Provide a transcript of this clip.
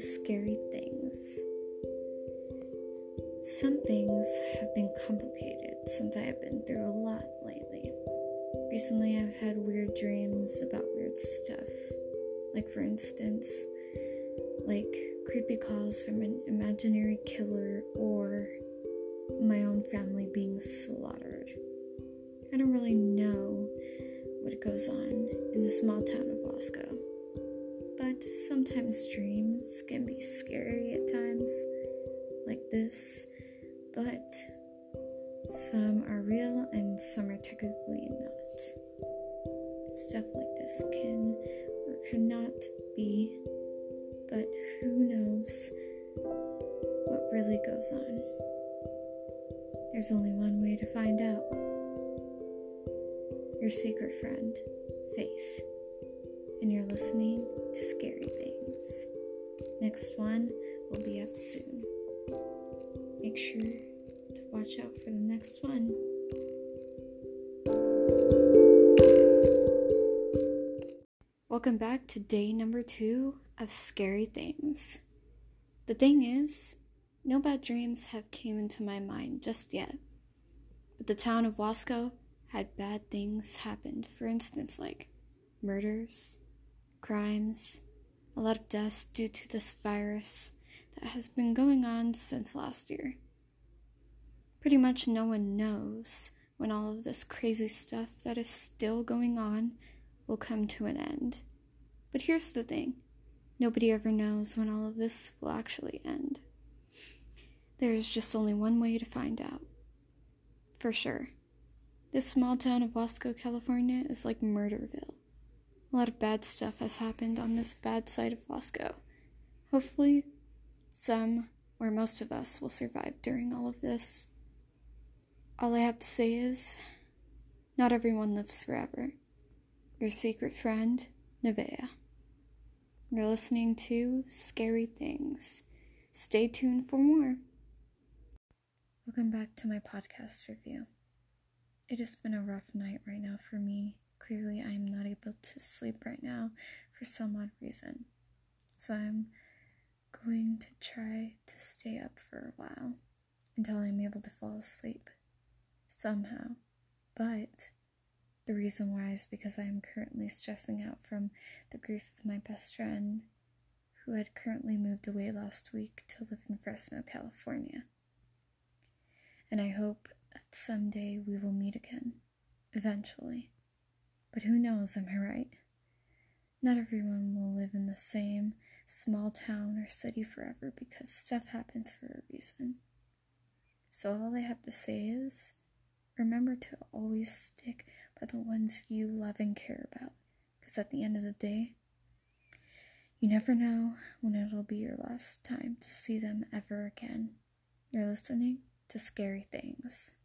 scary things. Some things have been complicated since I have been through a lot lately. Recently, I've had weird dreams about weird stuff. Like, for instance, creepy calls from an imaginary killer or my own family being slaughtered. I don't really know what goes on in the small town of Wasco, but sometimes dreams can be scary at times, like this, but some are real and some are technically not. Stuff like this can or cannot be, but who knows what really goes on. There's only one way to find out. Your secret friend, Faith. And you're listening to Scary Things. Next one will be up soon. Make sure to watch out for the next one. Welcome back to day number 2 of Scary Things. The thing is, no bad dreams have came into my mind just yet. But the town of Wasco had bad things happened. For instance, like murders, crimes, a lot of deaths due to this virus that has been going on since last year. Pretty much no one knows when all of this crazy stuff that is still going on will come to an end. But here's the thing. Nobody ever knows when all of this will actually end. There is just only one way to find out. For sure. This small town of Wasco, California is like Murderville. A lot of bad stuff has happened on this bad side of Wasco. Hopefully, some or most of us will survive during all of this. All I have to say is, not everyone lives forever. Your secret friend, Nevaeh. You're listening to Scary Things. Stay tuned for more. Welcome back to my podcast review. It has been a rough night right now for me. Clearly, I am not able to sleep right now for some odd reason. So I'm going to try to stay up for a while until I'm able to fall asleep somehow. But the reason why is because I am currently stressing out from the grief of my best friend who had currently moved away last week to live in Fresno, California. And I hope that someday we will meet again, eventually. But who knows, am I right? Not everyone will live in the same small town or city forever because stuff happens for a reason. So all I have to say is, remember to always stick by the ones you love and care about. Because at the end of the day, you never know when it'll be your last time to see them ever again. You're listening to Scary Things.